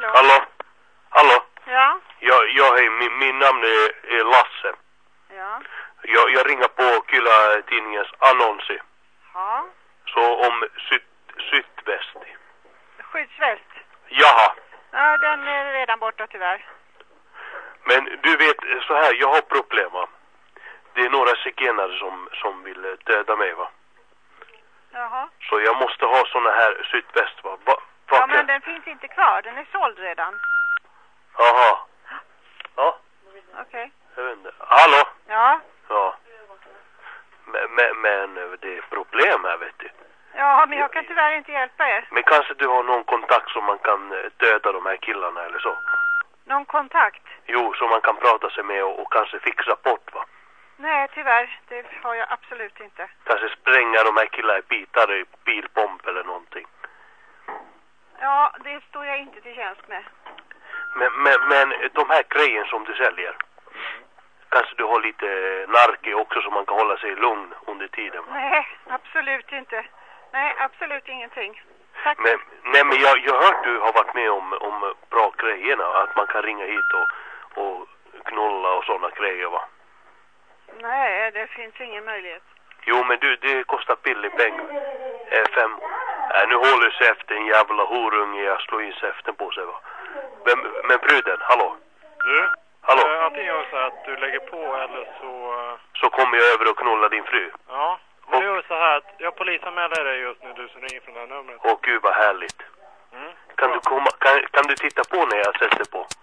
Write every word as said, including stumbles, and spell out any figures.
Hallå? Hallå? Hallå? Ja? Ja, ja hej, min, min namn är, är Lasse. Ja? Jag, jag ringer på Kyllä tidningens annonsi. Ja? Så om sytt, syttväst. Skyddsväst? Jaha. Ja, den är redan borta tyvärr. Men du vet, så här, jag har problem va. Det är några zigenare som, som vill döda mig va. Jaha. Så jag måste ha såna här syttväst va. va Ja, kan... men den finns inte kvar. Den är såld redan. Jaha. Ja. Okej. Okay. Jag vet inte. Hallå? Ja? Ja. Men, men, men det är problem här vet du. Ja, men jag kan tyvärr inte hjälpa er. Men kanske du har någon kontakt som man kan döda de här killarna eller så? Någon kontakt? Jo, som man kan prata sig med och, och kanske fixa bort va? Nej, tyvärr. Det har jag absolut inte. Kanske spränga de här killarna i bitar i bilbomb eller någonting. Ja, det står jag inte till tjänst med. Men, men, men de här grejen som du säljer. Kanske du har lite narke också så man kan hålla sig lugn under tiden va? Nej, absolut inte. Nej, absolut ingenting. Tack. Men, nej men jag, jag har hört du har varit med om, om bra grejerna. Att man kan ringa hit och, och knulla och sådana grejer va? Nej, det finns ingen möjlighet. Jo men du, det kostar billig pengar. Eh, fem. Äh, nu håller sig efter en jävla horunge. Jag slår in säften på sig va? Men, men bruden, hallå? Du? Hallå? Äh, antingen gör så här att du lägger på eller så... Så kommer jag över och knulla din fru. Ja, men du gör så här att jag polisanmäler dig just nu, du som ringer från det här numret. Åh gud vad härligt. Mm. Kan du, komma, kan, kan du titta på när jag sätter på?